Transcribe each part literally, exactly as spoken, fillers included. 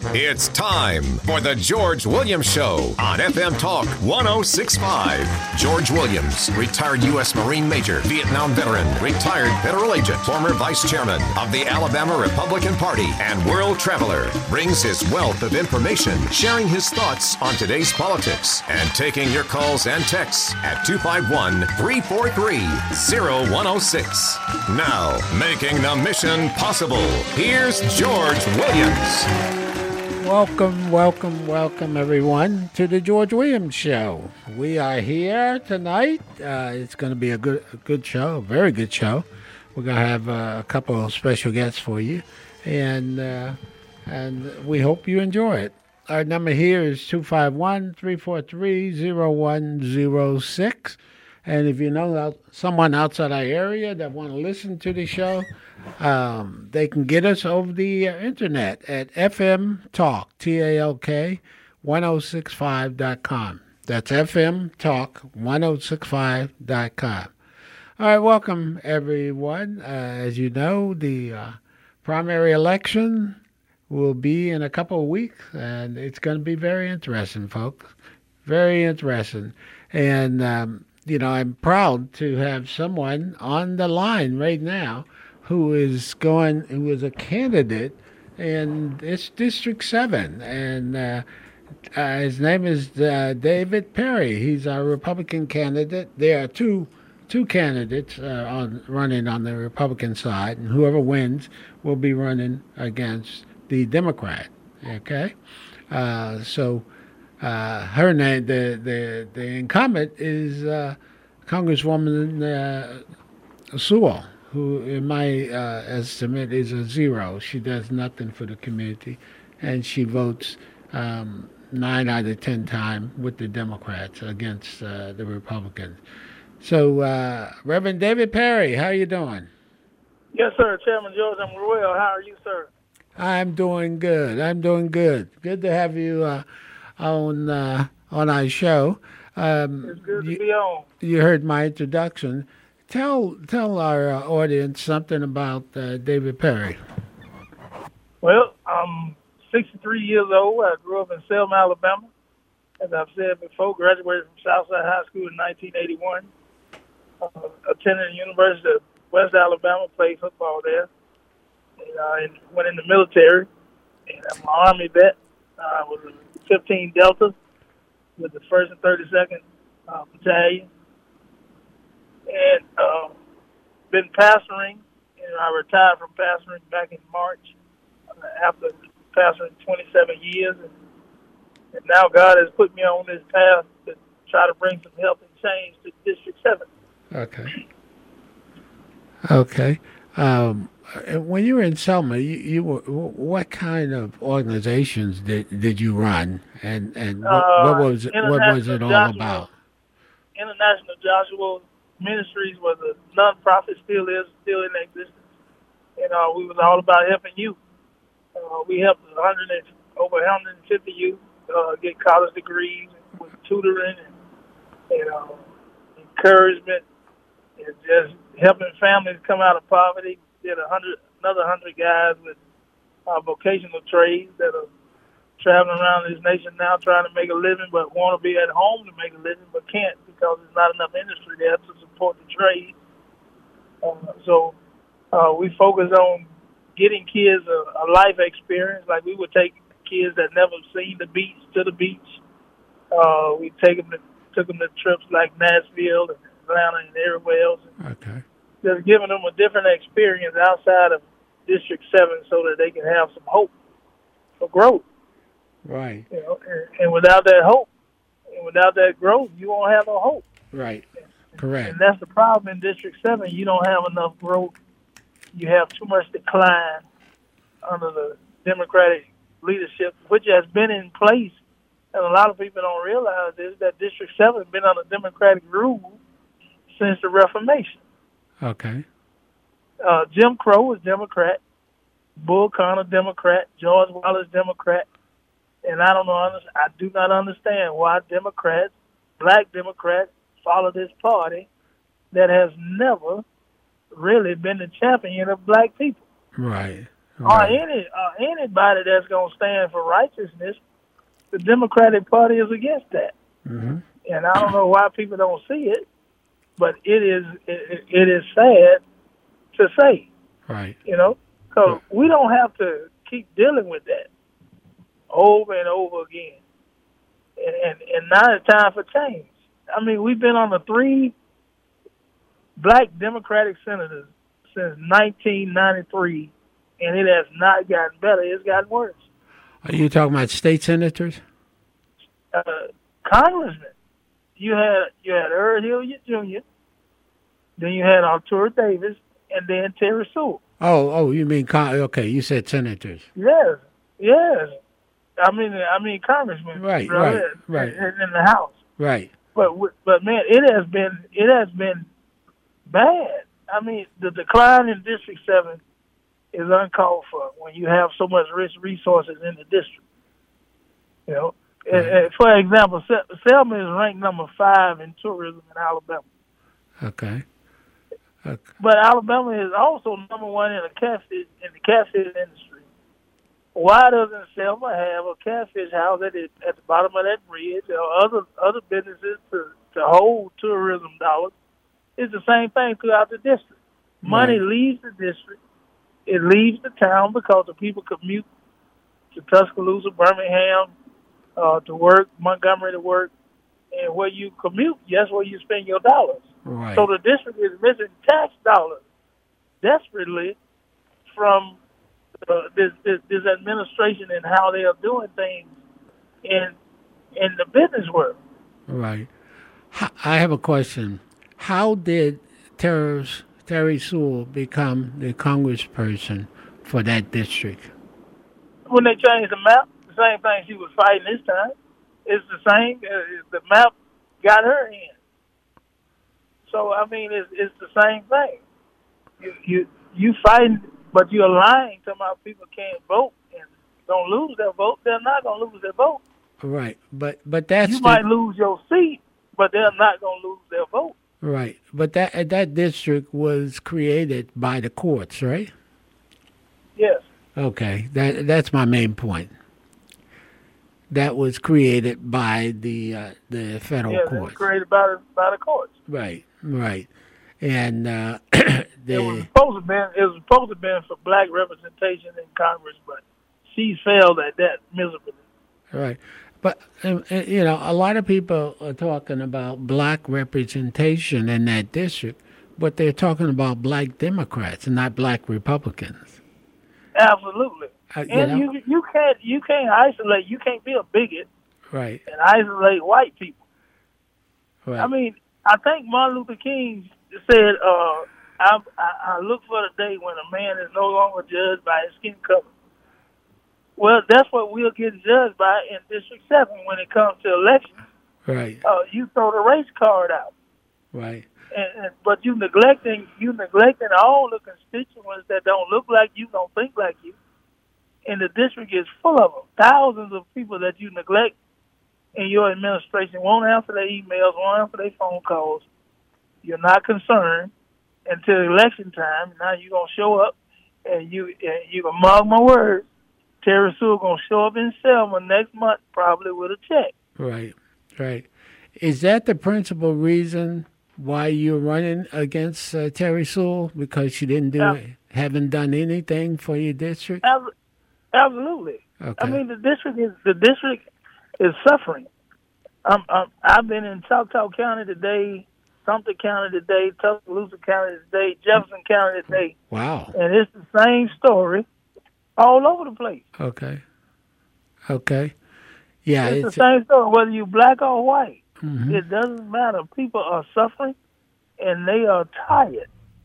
It's time for the George Williams Show on F M Talk one oh six point five. George Williams, retired U S Marine Major, Vietnam veteran, retired federal agent, former vice chairman of the Alabama Republican Party, and world traveler, brings his wealth of information, sharing his thoughts on today's politics, and taking your calls and texts at two five one, three four three, oh one oh six. Now, making the mission possible, here's George Williams. Welcome, welcome, welcome, everyone, to the George Williams Show. We are here tonight. Uh, it's going to be a good, a good show, a very good show. We're going to have uh, a couple of special guests for you, and uh, and we hope you enjoy it. Our number here is two five one, three four three, oh one oh six. And if you know someone outside our area that want to listen to the show, um, they can get us over the uh, internet at F M Talk, T A L K, ten sixty-five dot com. That's F M Talk, ten sixty-five dot com. All right, welcome, everyone. Uh, as you know, the uh, primary election will be in a couple of weeks, and it's going to be very interesting, folks. Very interesting. And... Um, You know, I'm proud to have someone on the line right now who is going, who is a candidate in it's District seven. And uh, uh, his name is uh, David Perry. He's our Republican candidate. There are two two candidates uh, on running on the Republican side, and whoever wins will be running against the Democrat. Okay? Uh, so... Uh, her name, the, the, the incumbent is uh, Congresswoman uh, Sewell, who in my uh, estimate is a zero. She does nothing for the community, and she votes um, nine out of ten times with the Democrats against uh, the Republicans. So, uh, Reverend David Perry, how are you doing? Yes, sir, Chairman George. I'm well. How are you, sir? I'm doing good. I'm doing good. Good to have you uh, on uh, on our show. Um, it's good to you, be on. You heard my introduction. Tell tell our uh, audience something about uh, David Perry. Well, I'm sixty-three years old. I grew up in Selma, Alabama. As I've said before, graduated from Southside High School in nineteen eighty-one. Uh, attended the University of West Alabama, played football there. And, uh, and went in the military. And I'm an Army vet. I uh, was a fifteen Delta with the first and thirty-second uh, Battalion. And uh, been pastoring. And I retired from pastoring back in March uh, after pastoring twenty-seven years. And, and now God has put me on this path to try to bring some help and change to District seven. Okay. Okay. Um, when you were in Selma, you, you were, what kind of organizations did did you run, and and what, uh, what was it, what was it all Joshua, about? International Joshua Ministries was a nonprofit, still is, still in existence, and uh, we was all about helping youth. Uh, we helped one hundred over one hundred fifty youth uh, get college degrees with tutoring and, and uh, encouragement, and just helping families come out of poverty. Did a hundred, another hundred guys with uh, vocational trades that are traveling around this nation now trying to make a living, but want to be at home to make a living, but can't because there's not enough industry there to support the trade. Uh, so uh, we focus on getting kids a, a life experience. Like we would take kids that never seen the beach to the beach. Uh, we take them to, took them to trips like Nashville and Atlanta and everywhere else. Okay. Just giving them a different experience outside of District seven so that they can have some hope for growth. Right. You know, and, and without that hope, and without that growth, you won't have no hope. Right. Correct. And that's the problem in District seven. You don't have enough growth. You have too much decline under the Democratic leadership, which has been in place. And a lot of people don't realize this, that District seven has been under Democratic rule since the Reformation. Okay. Uh, Jim Crow was Democrat, Bull Connor Democrat, George Wallace Democrat, and I don't know. I do not understand why Democrats, black Democrats, follow this party that has never really been the champion of black people. Right. Right. Or any uh, anybody that's going to stand for righteousness, the Democratic Party is against that. Mm-hmm. And I don't know why people don't see it, but it is it, it is sad to say. Right. You know, because we don't have to keep dealing with that over and over again. And, and and now it's time for change. I mean, we've been on the three black Democratic senators since nineteen ninety-three, and it has not gotten better. It's gotten worse. Are you talking about state senators? Uh, congressmen. You had you had Earl Hilliard Junior, then you had Arturo Davis, and then Terry Sewell. Oh, oh, you mean con- okay? You said senators. Yes, yes. I mean, I mean congressmen. Right, right, right. In, in the House. Right. But but man, it has been it has been bad. I mean, the decline in District Seven is uncalled for when you have so much rich resources in the district. You know, right. and, and for example, Selma is ranked number five in tourism in Alabama. Okay. Okay. But Alabama is also number one in the catfish in the catfish industry. Why doesn't Selma have a catfish house at the at the bottom of that bridge or other other businesses to, to hold tourism dollars? It's the same thing throughout the district. Money right. leaves the district. It leaves the town because the people commute to Tuscaloosa, Birmingham, uh, to work, Montgomery to work, and where you commute, that's where you spend your dollars. Right. So the district is missing tax dollars desperately from uh, this, this this administration and how they are doing things in in the business world. Right. I have a question. How did Terry, Terry Sewell become the congressperson for that district? When they changed the map, the same thing she was fighting this time. It's the same. Uh, the map got her in. So I mean, it's it's the same thing. You you you fighting, but you're lying to my people can't vote and don't lose their vote. They're not gonna lose their vote. Right, but but that's you the, might lose your seat, but they're not gonna lose their vote. Right, but that that district was created by the courts, right? Yes. Okay, that that's my main point. That was created by the uh, the federal yes, courts. It was created by the, by the courts. Right, right, and uh, they, it was supposed to be it was supposed to be for black representation in Congress, but she failed at that miserably. Right, but uh, you know, a lot of people are talking about black representation in that district, but they're talking about black Democrats and not black Republicans. Absolutely. Uh, you and know? you you can't you can't isolate you can't be a bigot right and isolate white people. Right. I mean, I think Martin Luther King said, uh, I, I, "I look for the day when a man is no longer judged by his skin color." Well, that's what we'll get judged by in District Seven when it comes to elections. Right. Uh, you throw the race card out. Right. And, and but you neglecting you neglecting all the constituents that don't look like you, don't think like you. And the district is full of them. Thousands of people that you neglect in your administration won't answer their emails, won't answer their phone calls. You're not concerned until election time. Now you're going to show up, and you and you can mark my words, Terry Sewell going to show up in Selma next month probably with a check. Right, right. Is that the principal reason why you're running against uh, Terry Sewell? Because you didn't do yeah. haven't done anything for your district? Absolutely. Absolutely. Okay. I mean, the district is the district is suffering. Um, um, I've been in Choctaw County today, Sumter County today, Tuscaloosa County today, Jefferson County today. Wow. And it's the same story all over the place. Okay. Okay. Yeah, it's, it's the same story, whether you're black or white. Mm-hmm. It doesn't matter. People are suffering, and they are tired.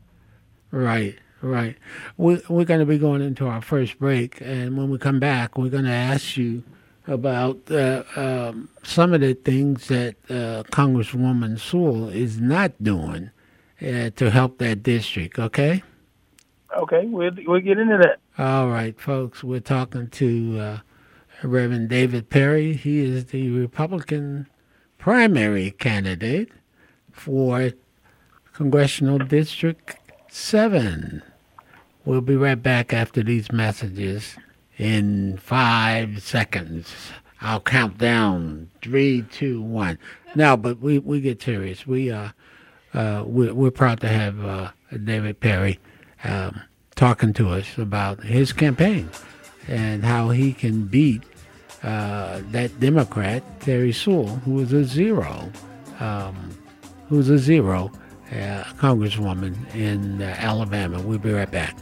Right. Right. We're, we're going to be going into our first break, and when we come back, we're going to ask you about uh, um, some of the things that uh, Congresswoman Sewell is not doing uh, to help that district, okay? Okay, we'll, we'll get into that. All right, folks, we're talking to uh, Reverend David Perry. He is the Republican primary candidate for Congressional District seven. We'll be right back after these messages in five seconds. I'll count down three, two, one. No, but we, we get serious. We uh, uh we're, we're proud to have uh, David Perry um, talking to us about his campaign and how he can beat uh, that Democrat Terry Sewell, who is a zero, um, who's a zero uh, congresswoman in uh, Alabama. We'll be right back.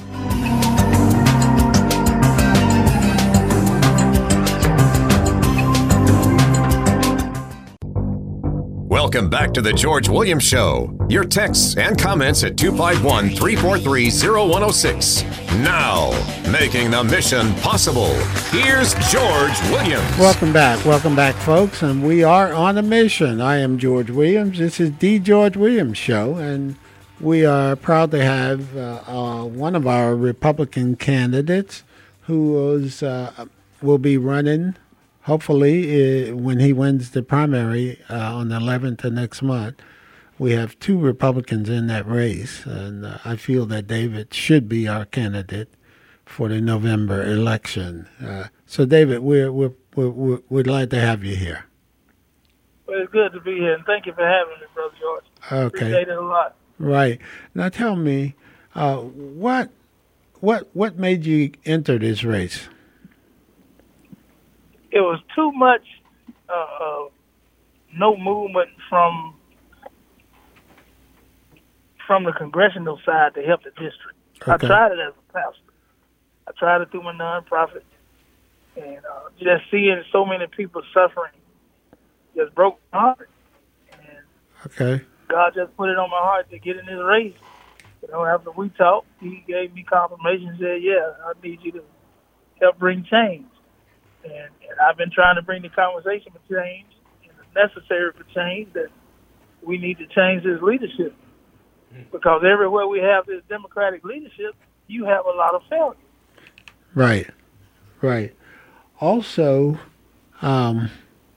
Welcome back to the George Williams Show. Your texts and comments at two five one, three four three, zero one zero six. Now, making the mission possible, here's George Williams. Welcome back. Welcome back, folks. And we are on a mission. I am George Williams. This is the George Williams Show. And we are proud to have uh, uh, one of our Republican candidates who is, uh, will be running hopefully, uh, when he wins the primary uh, on the eleventh of next month. We have two Republicans in that race, and uh, I feel that David should be our candidate for the November election. Uh, so, David, we're, we're, we're, we'd like to have you here. Well, it's good to be here, and thank you for having me, Brother George. Okay. Appreciate it a lot. Right. Now, tell me, uh, what what what made you enter this race? It was too much uh, uh, no movement from from the congressional side to help the district. Okay. I tried it as a pastor. I tried it through my nonprofit, and uh, just seeing so many people suffering just broke my heart. And okay. God just put it on my heart to get in this race. You know, after we talked, he gave me confirmation and said, yeah, I need you to help bring change. And, and I've been trying to bring the conversation for change, and it's necessary for change that we need to change this leadership. Because everywhere we have this Democratic leadership, you have a lot of failure. Right, right. Also, um,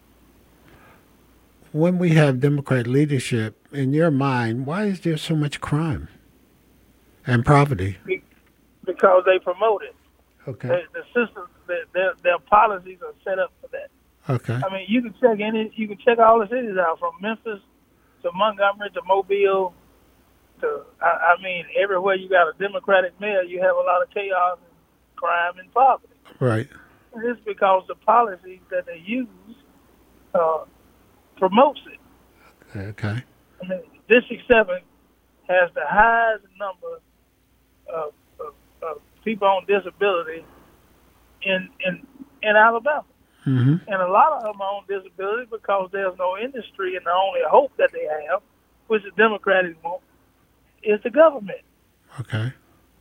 when we have Democrat leadership, in your mind, why is there so much crime and poverty? Because they promote it. Okay. They, the system, their, their, their policies are set up for that. Okay. I mean, you can check any, you can check all the cities out, from Memphis to Montgomery to Mobile to, I, I mean, everywhere you got a Democratic mayor, you have a lot of chaos and crime and poverty. Right. And it's because the policies that they use uh, promotes it. Okay. I mean, District seven has the highest number of, of, of people on disability in in, in Alabama. Mm-hmm. And a lot of them are on disability because there's no industry, and the only hope that they have, which the Democrats want, is the government. Okay.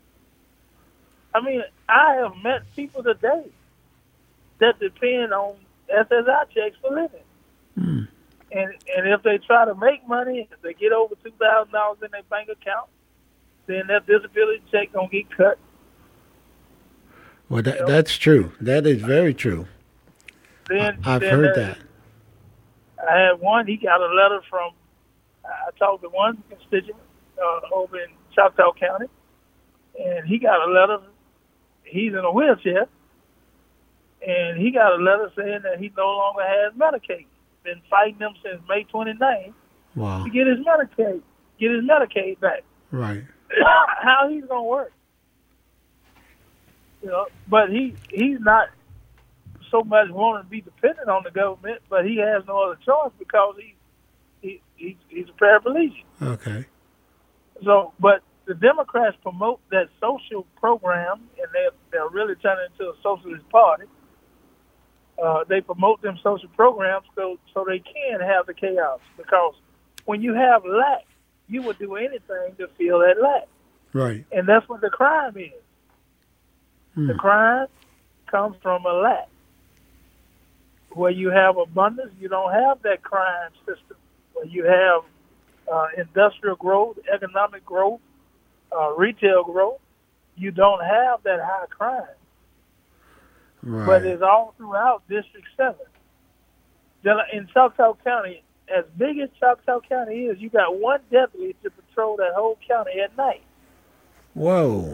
I mean, I have met people today that depend on S S I checks for living. Mm. And and if they try to make money, if they get over two thousand dollars in their bank account, then that disability check gonna get cut. Well, that, that's true. That is very true. Then I've then heard there, that. I had one. He got a letter from. I talked to one constituent uh, over in Choctaw County, and he got a letter. He's in a wheelchair, and he got a letter saying that he no longer has Medicaid. Been fighting them since May twenty-ninth Wow. to get his Medicaid, get his Medicaid back. Right. How he's gonna work? You know, but he he's not so much wanting to be dependent on the government, but he has no other choice because he he, he he's a paraplegic. Okay. So, but the Democrats promote that social program, and they're they're really turning into a socialist party. Uh, they promote them social programs so so they can have the chaos, because when you have lack, you would do anything to fill that lack. Right. And that's what the crime is. Mm. The crime comes from a lack. Where you have abundance, you don't have that crime system. Where you have uh, industrial growth, economic growth, uh, retail growth, you don't have that high crime. Right. But it's all throughout District seven. In Choctaw County, as big as Choctaw County is, you got one deputy to patrol that whole county at night. Whoa.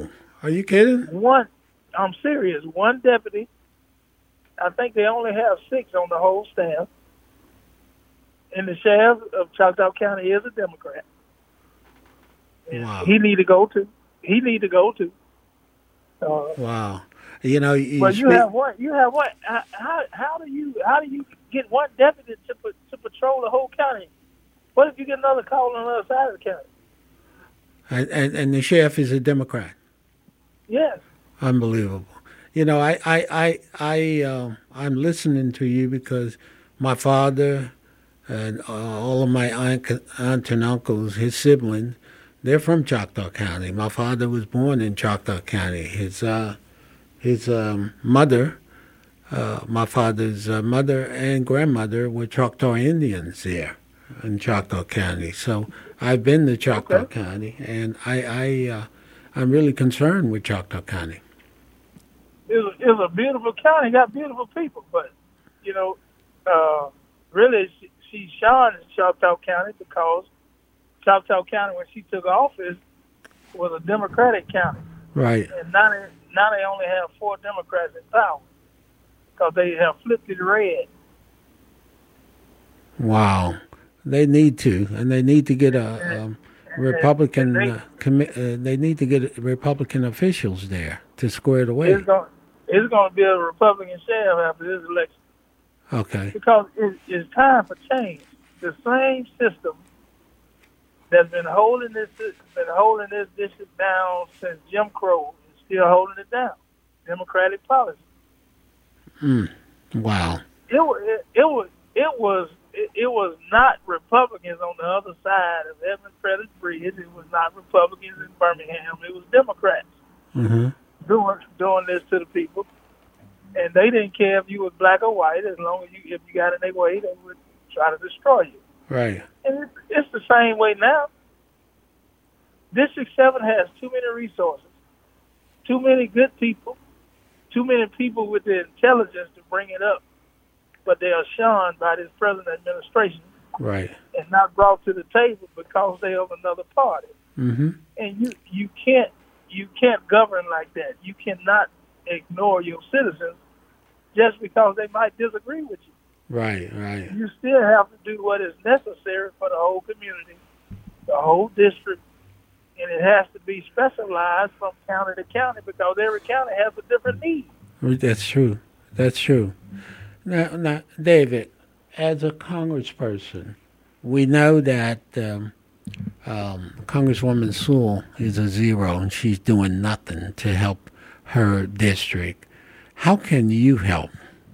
Are you kidding? One, I'm serious. One deputy. I think they only have six on the whole staff. And the sheriff of Choctaw County is a Democrat. Wow. He need to go to. He need to go to. Uh, wow. You know, you but you speak- have what? You have what? How, how how do you how do you get one deputy to to patrol the whole county? What if you get another call on the other side of the county? and, and and the sheriff is a Democrat. Yes. Unbelievable. You know, I I I, I uh, I'm listening to you because my father and uh, all of my aunt, aunt and uncles, his siblings, they're from Choctaw County. My father was born in Choctaw County. His uh, his um, mother, uh, my father's uh, mother and grandmother were Choctaw Indians there in Choctaw County. So I've been to Choctaw Okay. County, and I I uh, I'm really concerned with Choctaw County. It's, it's a beautiful county, got beautiful people, but you know, uh, really, she, she shone in Choctaw County because Choctaw County, when she took office, was a Democratic county, Right. and now they now they only have four Democrats in power because they have flipped it red. Wow. They need to, and they need to get a um, Republican. And they- Uh, commi- uh, they need to get Republican officials there to square it away. It's going it's going to be a Republican sheriff after this election Okay. because it, it's time for change. The same system that's been holding this been holding this district down since Jim Crow is still holding it down. Democratic policy. Mm. Wow. It was it, it was it was it, it was not Republicans on the other side of Edmund Pettus Bridge. It was not Republicans in Birmingham. It was Democrats Mm-hmm. doing doing this to the people, and they didn't care if you was black or white. As long as you if you got in their way, they would try to destroy you. Right. And it's, it's the same way now. District seven has too many resources, too many good people, too many people with the intelligence to bring it up, but they are shunned by this present administration Right. and not brought to the table because they of another party. Mm-hmm. And you, you can't you can't govern like that. You cannot ignore your citizens just because they might disagree with you. Right. Right. You still have to do what is necessary for the whole community, the whole district, and it has to be specialized from county to county because every county has a different need. That's true. That's true. Now, now, David, as a congressperson, we know that um, um, Congresswoman Sewell is a zero and she's doing nothing to help her district. How can you help?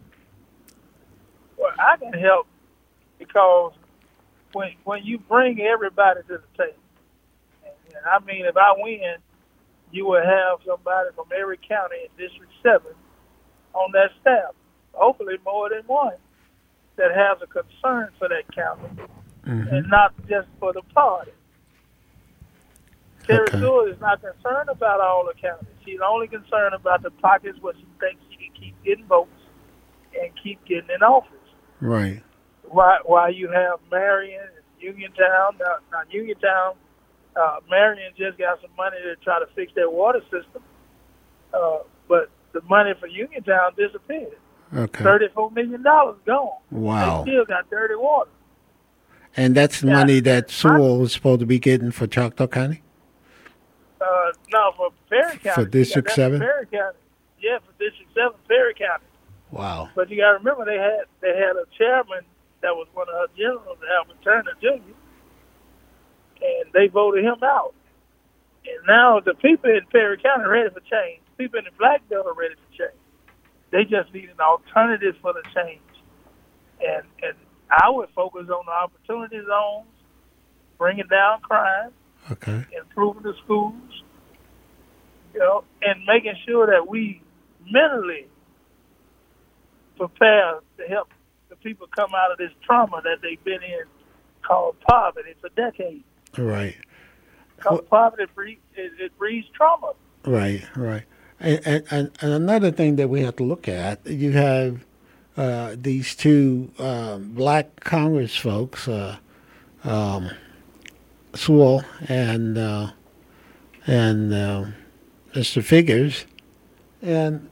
Well, I can help because when when you bring everybody to the table, and, and I mean, if I win, you will have somebody from every county in District seven on that staff, hopefully more than one, that has a concern for that county Mm-hmm. and not just for the party. Terry Okay. Sewell is not concerned about all the counties. She's only concerned about the pockets where she thinks she can keep getting votes and keep getting in office. Right. Why, why you have Marion and Uniontown, now, now Uniontown, uh, Marion just got some money to try to fix their water system, uh, but the money for Uniontown disappeared. Okay. thirty-four million dollars gone. Wow. They still got dirty water. And that's the Yeah. money that Sewell was supposed to be getting for Choctaw County? Uh, no, for Perry County. For District That's seven? Perry County. Yeah, for District seven, Perry County. Wow. But you got to remember, they had they had a chairman that was one of her generals, Albert Turner Junior, and they voted him out. And now the people in Perry County are ready for change. People in the Black Belt are ready for change. They just need an alternative for the change. And and I would focus on the opportunity zones, bringing down crime, Okay. improving the schools, you know, and making sure that we mentally prepare to help the people come out of this trauma that they've been in called poverty for decades. Right. Because Well- poverty breeds, it, it breeds trauma. Right, right. And, and, and and another thing that we have to look at, you have uh, these two uh, black Congress folks, uh, um, Sewell and uh, and uh, Mister Figures, and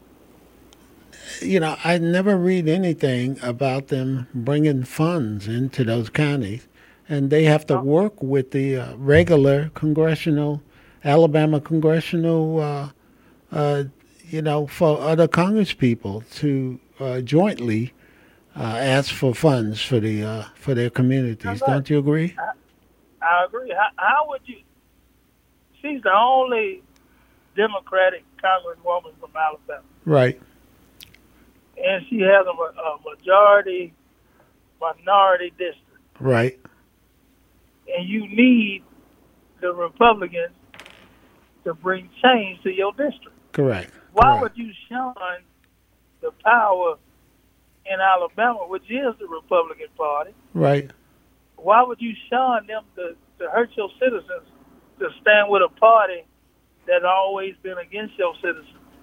you know, I never read anything about them bringing funds into those counties, and they have to work with the uh, regular congressional, Alabama congressional, uh, uh, you know, for other Congress people to uh, jointly uh, ask for funds for the uh, for their communities. Don't you agree? I, I agree. How, how would you? She's the only Democratic congresswoman from Alabama. Right. And she has a, a majority minority district. Right. And you need the Republicans to bring change to your district. Correct. Why Correct. would you shun the power in Alabama, which is the Republican Party? Right. Why would you shun them to, to hurt your citizens, to stand with a party that's always been against your citizens?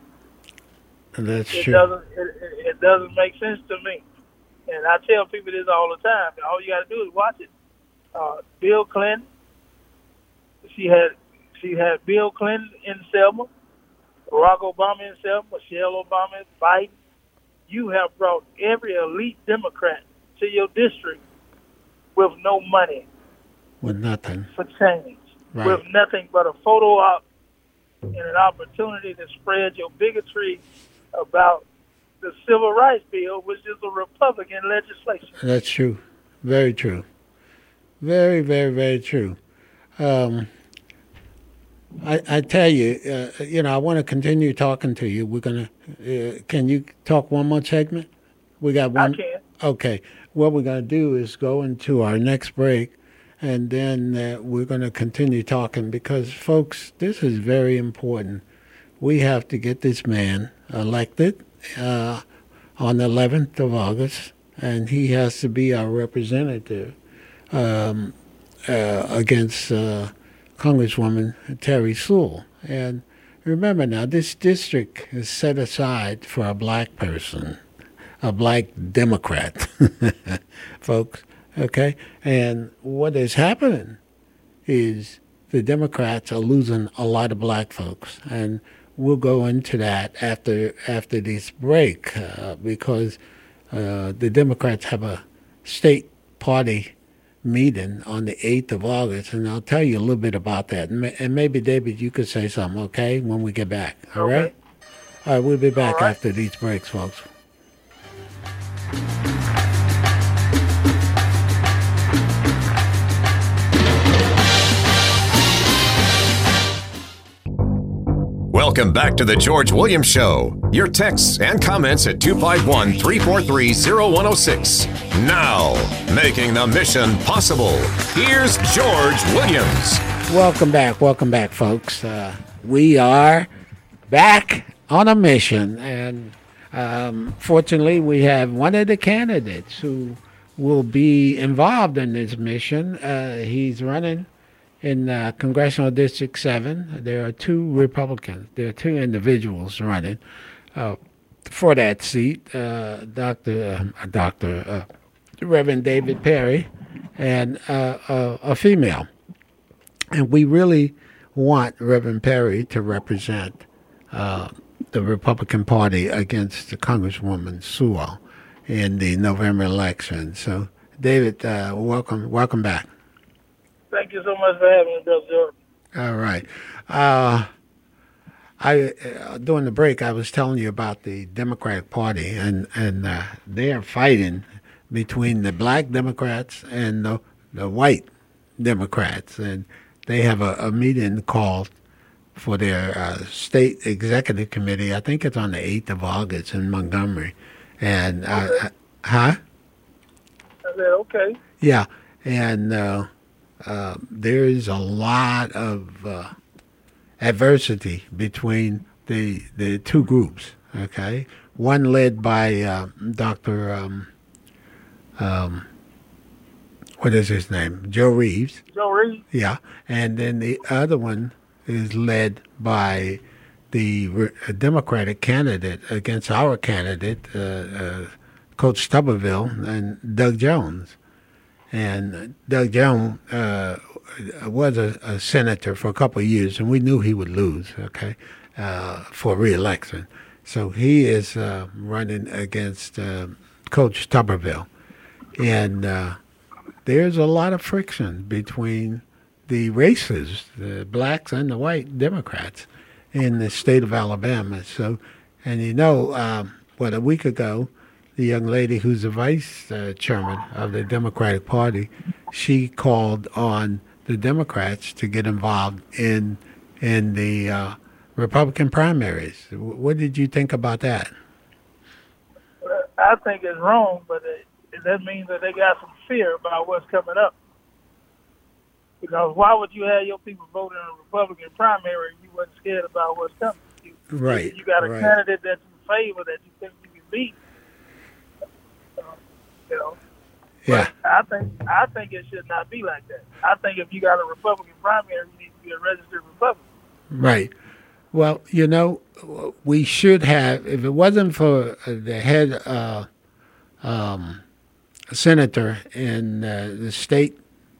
That's it true. Doesn't, it, it doesn't make sense to me. And I tell people this all the time. All you got to do is watch it. Uh, Bill Clinton, she had she had Bill Clinton in Selma, Barack Obama in Selma, Michelle Obama, Biden. You have brought every elite Democrat to your district with no money. With nothing. For change. Right. With nothing but a photo op and an opportunity to spread your bigotry about the Civil Rights Bill, which is a Republican legislation. That's true. Very true. Very, very, very true. Um, I, I tell you, uh, you know, I want to continue talking to you. We're going to, uh, can you talk one more segment? We got one. I can. Okay. What we're going to do is go into our next break, and then uh, we're going to continue talking because, folks, this is very important. We have to get this man elected uh, on the eleventh of August, and he has to be our representative um, uh, against uh, Congresswoman Terry Sewell. And remember now, this district is set aside for a black person, a black Democrat, folks, okay? And what is happening is the Democrats are losing a lot of black folks, and we'll go into that after after this break uh, because uh, the Democrats have a state party meeting on the eighth of August, and I'll tell you a little bit about that. And, and maybe, David, you could say something, okay, when we get back. All okay. right? All right, we'll be back right. after these breaks, folks. Welcome back to the George Williams Show. Your texts and comments at two five one, three four three, zero one zero six. Now, making the mission possible, here's George Williams. Welcome back. Welcome back, folks. Uh, we are back on a mission, and um, fortunately, we have one of the candidates who will be involved in this mission. Uh, he's running in uh, Congressional District seven. There are two Republicans. There are two individuals running uh, for that seat, uh, Doctor Uh, Doctor Uh, Reverend David Perry, and uh, uh, a female. And we really want Reverend Perry to represent uh, the Republican Party against the Congresswoman Sewell in the November election. So, David, uh, welcome, welcome back. Thank you so much for having me, Brother Jordan. All right. Uh, I uh, during the break, I was telling you about the Democratic Party, and and uh, they are fighting between the black Democrats and the the white Democrats, and they have a, a meeting called for their uh, state executive committee. I think it's on the eighth of August in Montgomery, and uh, Okay. uh, huh? I said, okay. Yeah, and. Uh, Uh, there is a lot of uh, adversity between the the two groups. Okay, one led by uh, Doctor Um, um, what is his name? Joe Reeves. Joe Reeves. Yeah, and then the other one is led by the re- Democratic candidate against our candidate, uh, uh, Coach Tuberville and Doug Jones. And Doug Jones uh, was a, a senator for a couple of years, and we knew he would lose, okay? uh, for re-election. So he is uh, running against uh, Coach Tuberville. And uh, there's a lot of friction between the races, the blacks and the white Democrats in the state of Alabama. So, and you know, um, what, a week ago, the young lady who's the vice uh, chairman of the Democratic Party, she called on the Democrats to get involved in in the uh, Republican primaries. What did you think about that? I think it's wrong, but it, that means that they got some fear about what's coming up. Because why would you have your people vote in a Republican primary if you wasn't scared about what's coming? You, right. You got a right. candidate that's in favor that you think you can beat. Uh, you know. Yeah. But I think I think it should not be like that. I think if you got a Republican primary, you need to be a registered Republican. Right. Well, you know, we should have, if it wasn't for the head uh, um, senator in uh, the state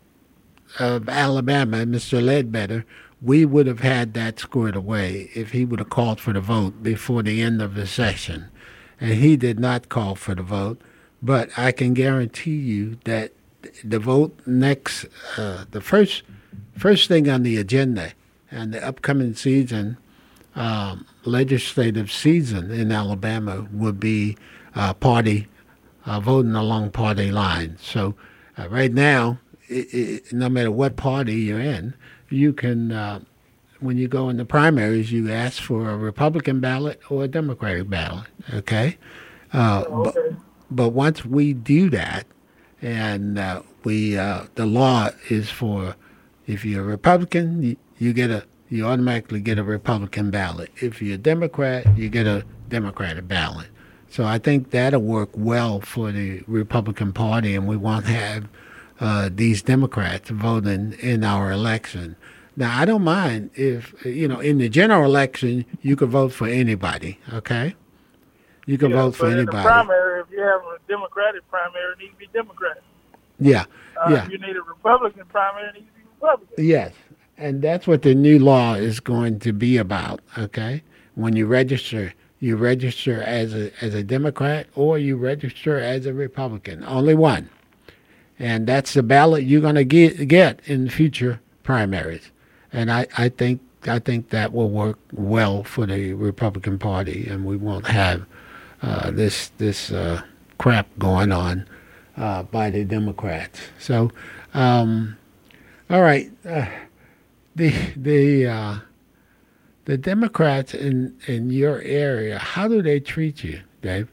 of Alabama, Mister Ledbetter, we would have had that squared away if he would have called for the vote before the end of the session. And he did not call for the vote. But I can guarantee you that the vote next, uh, the first first thing on the agenda and the upcoming season, um, legislative season in Alabama would be uh, party, uh, voting along party lines. So uh, right now, it, it, no matter what party you're in, you can, uh, when you go in the primaries, you ask for a Republican ballot or a Democratic ballot, okay? Uh, okay. But, but once we do that, and uh, we, uh, the law is for, if you're a Republican, you, you get a, you automatically get a Republican ballot. If you're a Democrat, you get a Democratic ballot. So I think that'll work well for the Republican Party, and we won't have uh, these Democrats voting in our election. Now, I don't mind if, you know, in the general election, you could vote for anybody, okay? You can yeah, vote for but anybody. In the primary, if you have a Democratic primary, it needs to be Democrat. Yeah, uh, yeah. If you need a Republican primary, it needs to be Republican. Yes, and that's what the new law is going to be about, okay? When you register, you register as a as a Democrat or you register as a Republican. Only one. And that's the ballot you're going to get get in future primaries. And I, I think I think that will work well for the Republican Party, and we won't have uh, this this uh, crap going on uh, by the Democrats. So, um, all right, uh, the the uh, the Democrats in in your area, how do they treat you, Dave?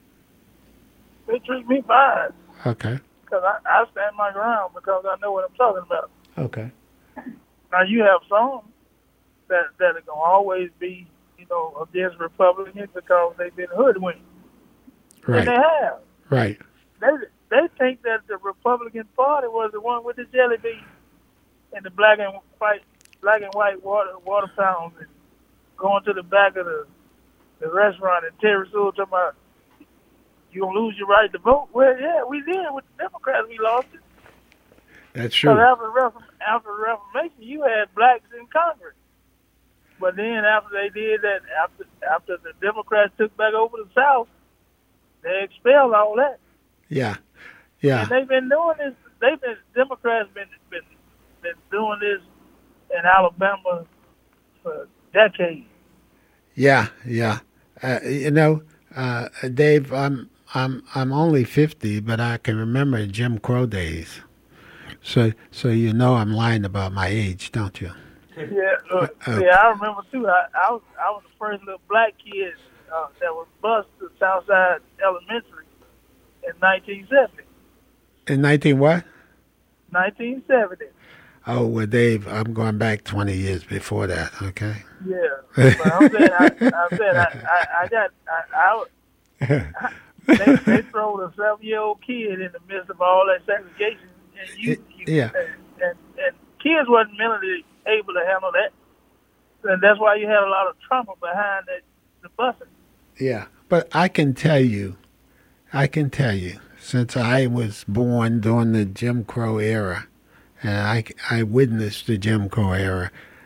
They treat me fine. Okay. Because I, I stand my ground because I know what I'm talking about. Okay. Now, you have some that that are going to always be, you know, against Republicans because they've been hoodwinked. Right. And they have. Right. They they think that the Republican Party was the one with the jelly beans and the black and white black and white water water fountains and going to the back of the the restaurant and Terry Sewell talking about, you gonna lose your right to vote? Well, yeah, we did with the Democrats. We lost it. That's true. Because after, Reform, after the Reformation, you had blacks in Congress. But then after they did that, after after the Democrats took back over the South, they expelled all that. Yeah, yeah. And they've been doing this. They've been Democrats been been been doing this in Alabama for decades. Yeah, yeah. Uh, you know, uh, Dave, I'm I'm I'm only fifty, but I can remember Jim Crow days. So so you know I'm lying about my age, don't you? Yeah, uh, uh, yeah. I remember too. I, I was I was the first little black kid uh, that was bused to Southside Elementary in nineteen seventy. In nineteen what? nineteen seventy. Oh well, Dave, I'm going back twenty years before that. Okay. Yeah, but I'm saying I, I said I, I, I got I, I, I they, they throw a seven-year-old kid in the midst of all that segregation, and you, you yeah, and, and and kids wasn't mentally able to handle that, and that's why you had a lot of trauma behind that the busing. Yeah, but I can tell you, I can tell you, since I was born during the Jim Crow era, and I I witnessed the Jim Crow era,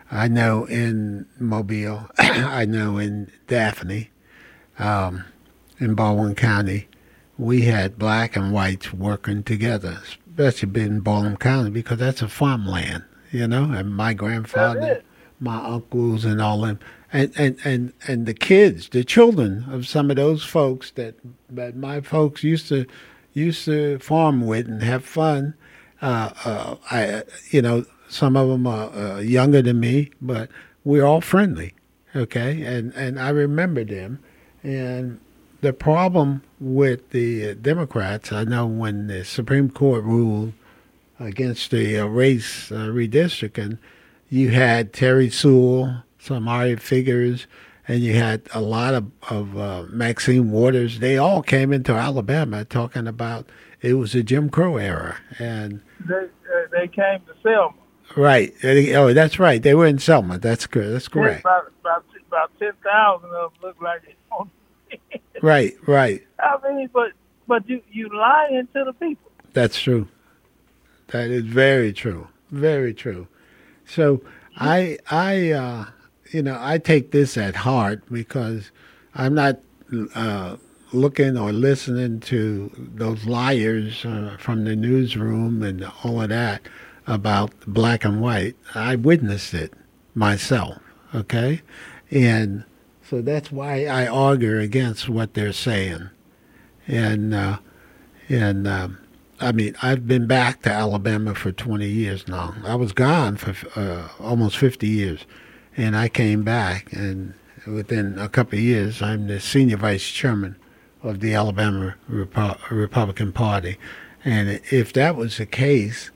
I know in Mobile, I know in Daphne, um, in Baldwin County, we had black and whites working together, especially in Baldwin County because that's a farmland, you know, and my grandfather, my uncles and all them, and, and, and, and the kids, the children of some of those folks that, that my folks used to used to farm with and have fun. Uh, uh, I, you know, some of them are uh, younger than me, but we're all friendly, okay? And and I remember them. And the problem with the Democrats, I know when the Supreme Court ruled against the uh, race uh, redistricting, you had Terry Sewell, some R A figures, and you had a lot of, of uh, Maxine Waters. They all came into Alabama talking about it was a Jim Crow era. And they, uh, they came to Selma. Right. Oh, that's right. They were in Selma. That's good. That's correct. About, about, about ten thousand of them look like it. Right, right. I mean, but but you, you lying to the people. That's true. That is very true. Very true. So I, I, uh, you know, I take this at heart because I'm not uh, looking or listening to those liars uh, from the newsroom and all of that about black and white. I witnessed it myself, okay? And so that's why I argue against what they're saying. And, uh, and um, I mean, I've been back to Alabama for twenty years now. I was gone for uh, almost fifty years. And I came back, and within a couple of years, I'm the senior vice chairman of the Alabama Repo- Republican Party. And if that was the case,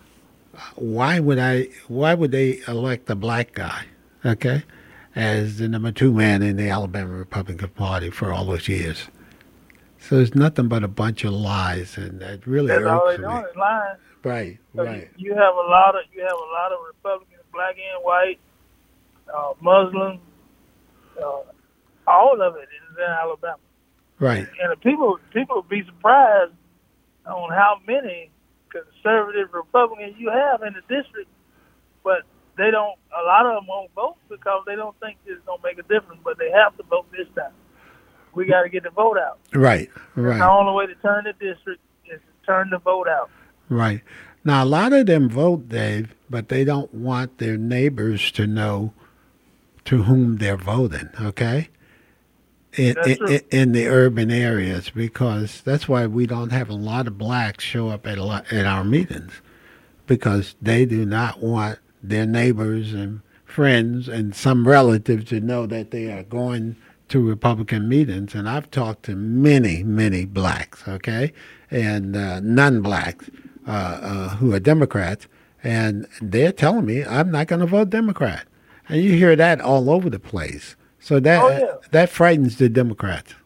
why would I? Why would they elect a black guy, okay, as the number two man in the Alabama Republican Party for all those years? So it's nothing but a bunch of lies, and that really That's all irks they're me. doing is lying. Right, So right. You, you have a lot of you have a lot of Republicans, black and white, uh, Muslim, uh, all of it is in Alabama. Right. And the people people would be surprised on how many conservative Republicans you have in the district, but they don't. A lot of them won't vote because they don't think it's gonna make a difference. But they have to vote this time. We got to get the vote out. Right, right. The only way to turn the district is to turn the vote out. Right. Now, a lot of them vote, Dave, but they don't want their neighbors to know to whom they're voting, okay? In, in, in the urban areas, because that's why we don't have a lot of blacks show up at a lot, at our meetings, because they do not want their neighbors and friends and some relatives to know that they are going to Republican meetings. And I've talked to many, many blacks, okay, and uh, non-blacks uh, uh, who are Democrats, and they're telling me I'm not going to vote Democrat. And you hear that all over the place. So that oh, yeah. that frightens the Democrats.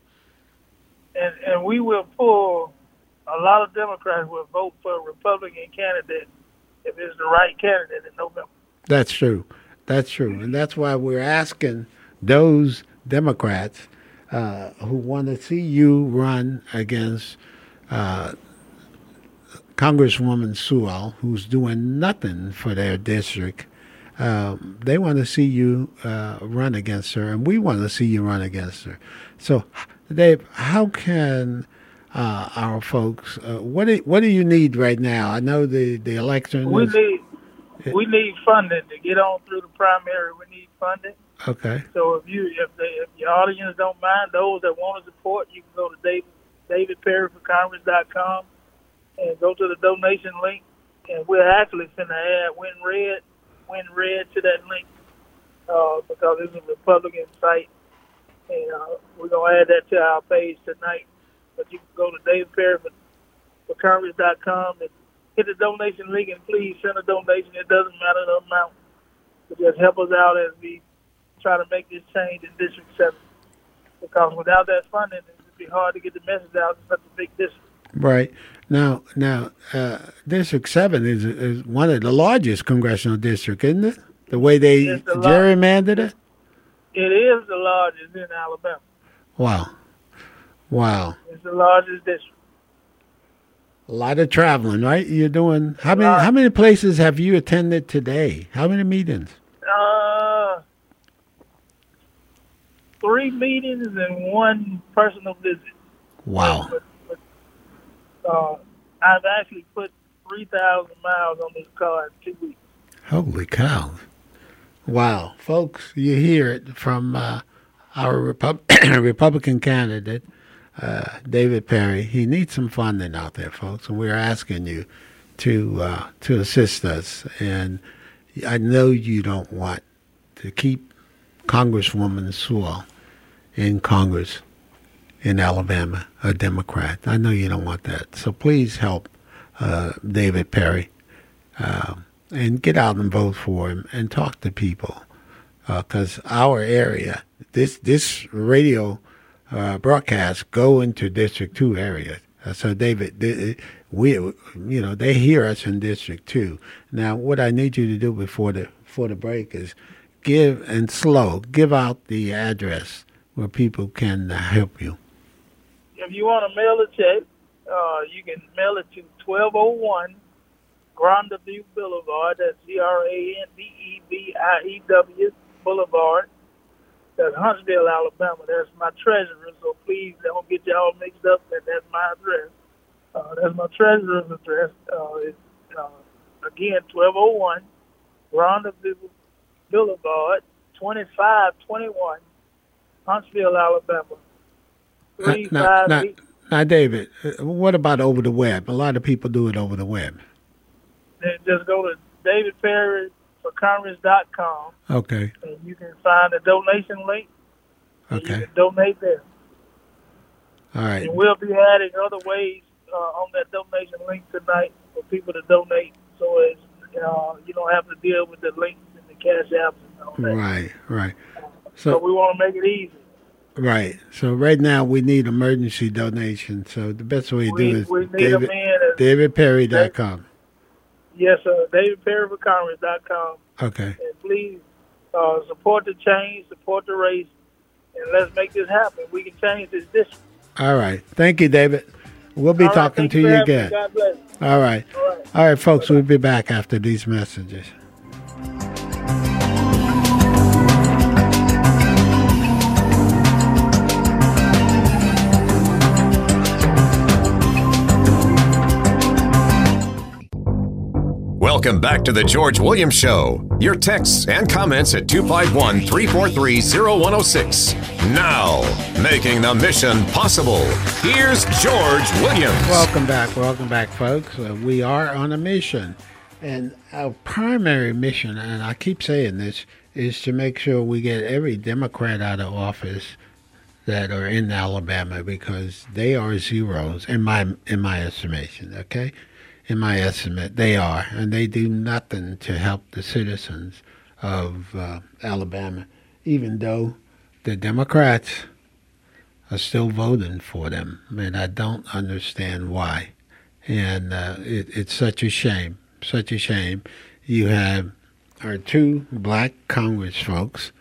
And and we will pull, a lot of Democrats will vote for a Republican candidate if it's the right candidate in November. That's true. That's true. And that's why we're asking those Democrats uh, who want to see you run against uh, Congresswoman Sewell, who's doing nothing for their district. Um, they want to see you uh, run against her, and we want to see you run against her. So, Dave, how can uh, our folks? Uh, what do what do you need right now? I know the the election. We is, need we need funding to get on through the primary. We need funding. Okay. So if you if they if your audience don't mind, those that want to support, you can go to David David Perry for Congress dot com and go to the donation link, and we're actually finna add Win Red. Win red to that link uh, because it's a Republican site, and uh, we're gonna add that to our page tonight. But you can go to David Perry for, for Congress dot com and hit the donation link, and please send a donation. It doesn't matter the amount, but just help us out as we try to make this change in District Seven. Because without that funding, it would be hard to get the message out in such a big district. Right. Now, now, uh, District seven is is one of the largest congressional districts, isn't it? The way they the gerrymandered it? It is the largest in Alabama. Wow. Wow. It's the largest district. A lot of traveling, right? You're doing, how many How many places have you attended today? How many meetings? three meetings and one personal visit. Wow. But, but, uh, I've actually put three thousand miles on this car in two weeks. Holy cow. Wow. Folks, you hear it from uh, our Repub- Republican candidate, uh, David Perry. He needs some funding out there, folks, and we're asking you to uh, to assist us. And I know you don't want to keep Congresswoman Sewell in Congress in Alabama, a Democrat. I know you don't want that. So please help uh, David Perry uh, and get out and vote for him and talk to people. Because uh, our area, this this radio uh, broadcast go into District two area. Uh, so David, they, we you know they hear us in District two. Now, what I need you to do before the before the break is give and slow give out the address where people can uh, help you. If you want to mail a check, uh, you can mail it to twelve oh one Grandview Boulevard. That's G R A N D E V I E W Boulevard. That's Huntsville, Alabama. That's my treasurer, so please don't get y'all mixed up that that's my address. Uh, that's my treasurer's address. Uh, it's, uh, again, twelve oh one Grandview Boulevard, twenty-five twenty-one, Huntsville, Alabama. Three, Now, five, now, eight. now, David, what about over the web? A lot of people do it over the web. Then just go to david perry for congress dot com. Okay. And you can find a donation link. And Okay. you can donate there. All right. And we'll be adding other ways uh, on that donation link tonight for people to donate, so it's, uh, you don't have to deal with the links and the cash apps and all that. Right, right. So, So, we want to make it easy. right. So right now we need emergency donations. So the best way to We, do is we need David, them in. As, david perry dot com. yes, sir. david perry for congress dot com. Okay. And please uh, support the change, support the race, and let's make this happen. We can change this district. All right. Thank you, David. We'll be All right, talking thank to for you having me. again. God bless. All right. All right. All right, folks, we'll be back after these messages. Welcome back to the George Williams Show. Your texts and comments at two five one, three four three, zero one zero six. Now, making the mission possible, here's George Williams. Welcome back. Welcome back, folks. Uh, we are on a mission. And our primary mission, and I keep saying this, is to make sure we get every Democrat out of office that are in Alabama, because they are zeros in my in my estimation, okay? In my estimate, they are, and they do nothing to help the citizens of uh, Alabama, even though the Democrats are still voting for them, and I don't understand why. And uh, it, it's such a shame, such a shame. You have our two black Congress folks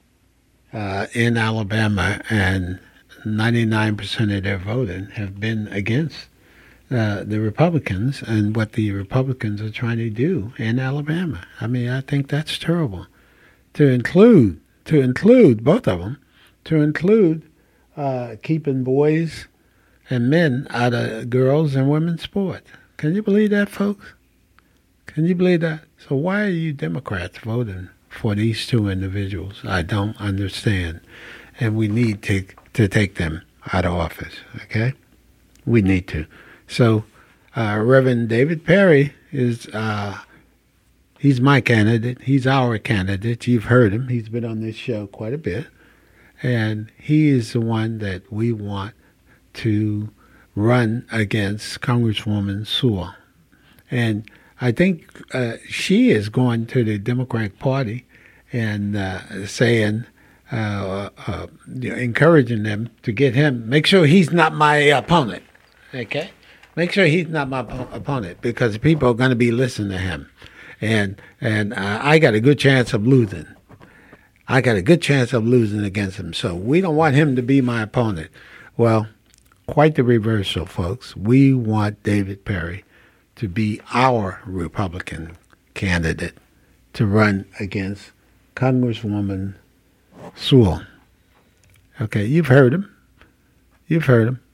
uh, in Alabama, and ninety-nine percent of their voting have been against Uh, the Republicans and what the Republicans are trying to do in Alabama. I mean, I think that's terrible. To include, to include both of them, to include uh, keeping boys and men out of girls and women's sports. Can you believe that, folks? Can you believe that? So why are you Democrats voting for these two individuals? I don't understand. And we need to to take them out of office, okay? We need to. So, uh, Reverend David Perry is, uh, he's my candidate. He's our candidate. You've heard him. He's been on this show quite a bit. And he is the one that we want to run against Congresswoman Sewell. And I think uh, she is going to the Democratic Party and uh, saying, uh, uh, encouraging them to get him, make sure he's not my opponent, okay? Make sure he's not my opponent, because people are going to be listening to him. And and uh, I got a good chance of losing. I got a good chance of losing against him. So we don't want him to be my opponent. Well, quite the reversal, folks. We want David Perry to be our Republican candidate to run against Congresswoman Sewell. Okay, you've heard him. You've heard him.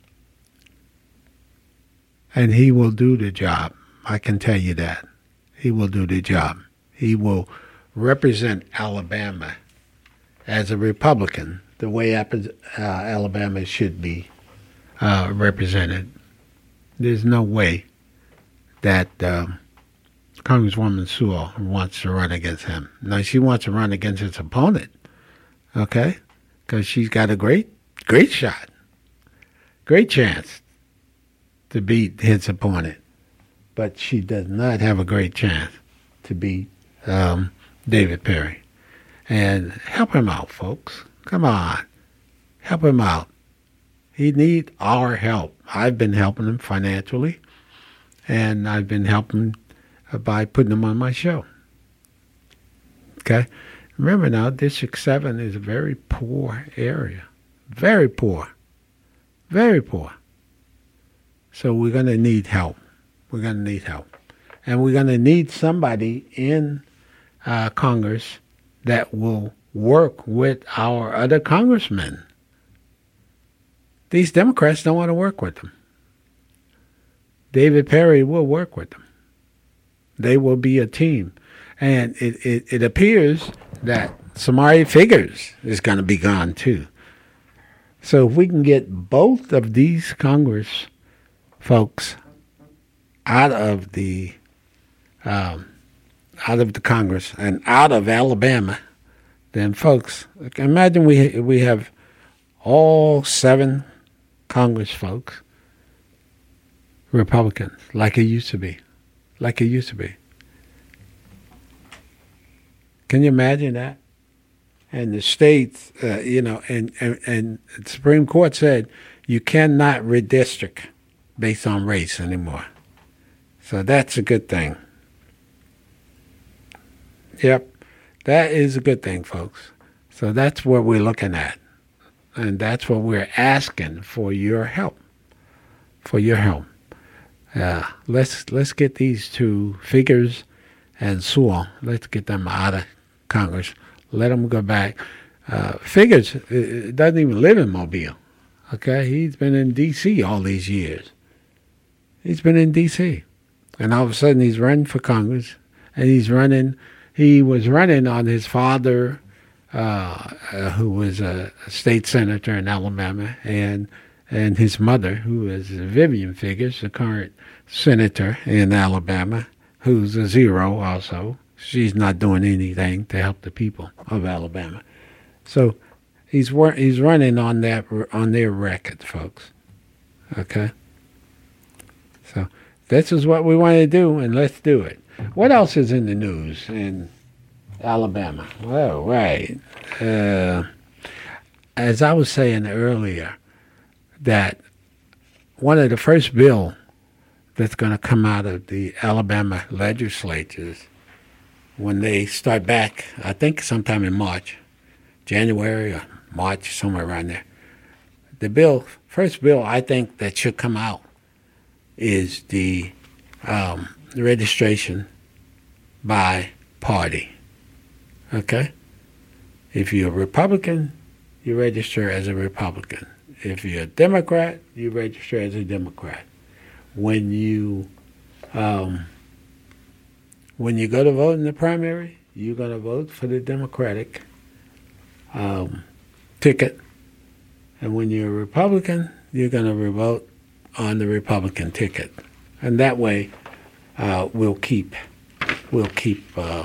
And he will do the job. I can tell you that. He will do the job. He will represent Alabama as a Republican the way uh, Alabama should be uh, represented. There's no way that uh, Congresswoman Sewell wants to run against him. Now, she wants to run against his opponent, okay, because she's got a great, great shot, great chance to beat his opponent. But she does not have a great chance to beat um, David Perry. And help him out, folks. Come on. Help him out. He needs our help. I've been helping him financially, and I've been helping by putting him on my show. Okay? Remember now, District seven is a very poor area. Very poor. Very poor. So we're going to need help. We're going to need help. And we're going to need somebody in uh, Congress that will work with our other congressmen. These Democrats don't want to work with them. David Perry will work with them. They will be a team. And it, it, it appears that Samari Figures is going to be gone too. So if we can get both of these Congress folks out of the um, out of the Congress and out of Alabama, then folks, imagine we we have all seven Congress folks Republicans, like it used to be, like it used to be. Can you imagine that? And the states, uh, you know, and, and and the Supreme Court said you cannot redistrict based on race anymore. So that's a good thing. Yep, that is a good thing, folks. So that's what we're looking at. And that's what we're asking for your help, for your help. Uh, let's let's get these two Figures and Sewell, let's get them out of Congress. Let them go back. Uh, Figures uh, doesn't even live in Mobile. Okay, he's been in D C all these years. He's been in D C, and all of a sudden he's running for Congress, and he's running. He was running on his father, uh, uh, who was a state senator in Alabama, and and his mother, who is Vivian Figures, the current senator in Alabama, who's a zero also. She's not doing anything to help the people of Alabama. So he's he's running on that on their record, folks. Okay. So this is what we want to do, and let's do it. What else is in the news in Alabama? Well, right. Uh, as I was saying earlier, that one of the first bill that's going to come out of the Alabama legislatures when they start back, I think sometime in March, January or March, somewhere around there. The bill, first bill I think that should come out is the, um, the registration by party. Okay? If you're a Republican, you register as a Republican. If you're a Democrat, you register as a Democrat. When you um, when you go to vote in the primary, you're going to vote for the Democratic um, ticket. And when you're a Republican, you're going to vote on the Republican ticket. And that way, uh, we'll keep we'll keep uh,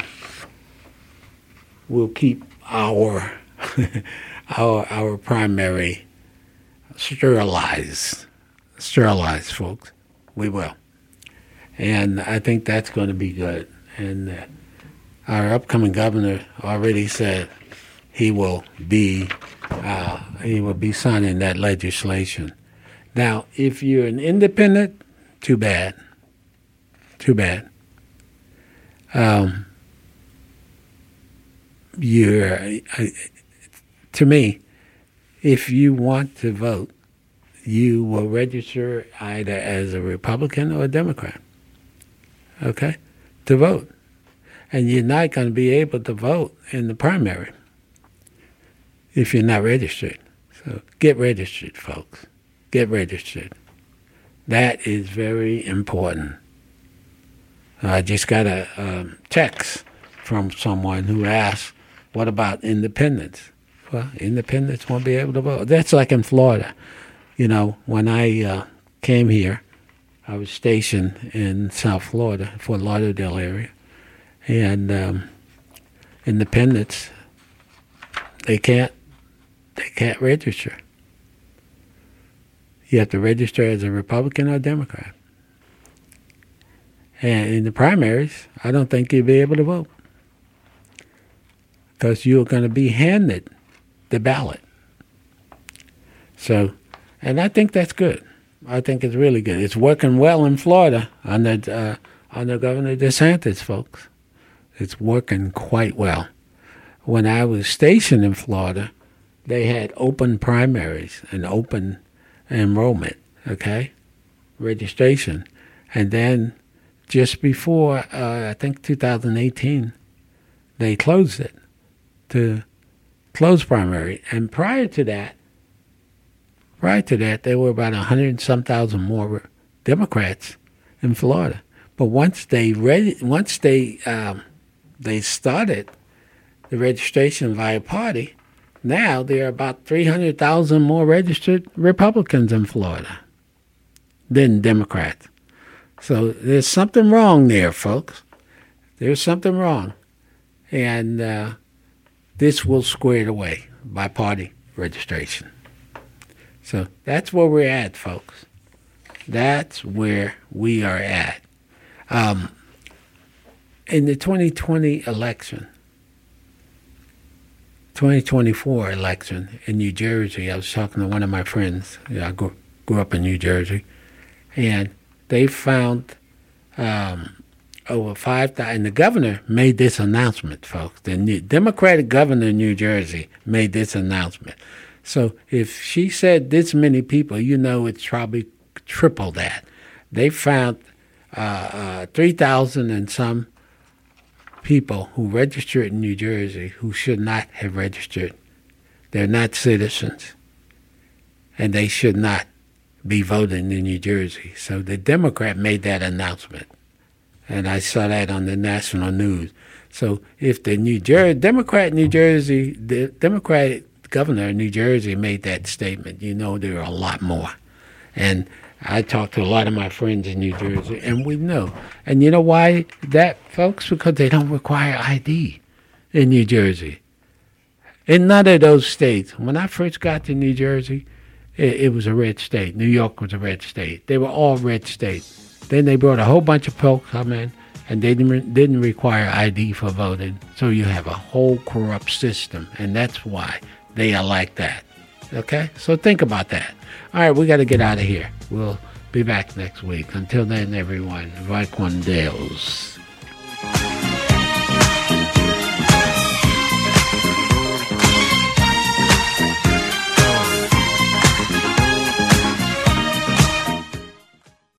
we'll keep our our our primary sterilized, sterilized, folks. We will. And I think that's going to be good. And uh, our upcoming governor already said he will be uh, he will be signing that legislation. Now, if you're an independent, too bad. Too bad. Um, you're, uh, to me, if you want to vote, you will register either as a Republican or a Democrat, okay, to vote. And you're not going to be able to vote in the primary if you're not registered. So get registered, folks. Get registered. That is very important. I just got a um, text from someone who asked, what about independents? Well, independents won't be able to vote. That's like in Florida. You know, when I uh, came here, I was stationed in South Florida, Fort Lauderdale area, and um, independents, they can't, they can't register. You have to register as a Republican or Democrat. And in the primaries, I don't think you'll be able to vote because you're going to be handed the ballot. So, and I think that's good. I think it's really good. It's working well in Florida under uh, under Governor DeSantis, folks. It's working quite well. When I was stationed in Florida, they had open primaries and open enrollment, okay, registration. And then just before, uh, I think two thousand eighteen, they closed it to close primary. And prior to that, prior to that, there were about a hundred and some thousand more Democrats in Florida. But once they read, once they um, they started the registration via party, now there are about three hundred thousand more registered Republicans in Florida than Democrats. So there's something wrong there, folks. There's something wrong. And uh, this will square it away by party registration. So that's where we're at, folks. That's where we are at. Um, in the twenty twenty election, twenty twenty-four election in New Jersey, I was talking to one of my friends. Yeah, I grew, grew up in New Jersey, and they found um, over five thousand. And the governor made this announcement, folks. The new Democratic governor in New Jersey made this announcement. So if she said this many people, you know it's probably triple that. They found uh, uh, three thousand and some people who registered in New Jersey who should not have registered. They're not citizens, and they should not be voting in New Jersey. So the Democrat made that announcement, and I saw that on the national news. So if the New Jersey Democrat New Jersey, the Democratic governor of New Jersey made that statement, you know there are a lot more. And I talked to a lot of my friends in New Jersey, and we know. And you know why that, folks? Because they don't require I D in New Jersey. In none of those states. When I first got to New Jersey, it, it was a red state. New York was a red state. They were all red states. Then they brought a whole bunch of folks come in, and they didn't, didn't require I D for voting. So you have a whole corrupt system, and that's why they are like that. Okay? So think about that. All right, we got to get out of here. We'll be back next week. Until then, everyone, Raekwon Deus.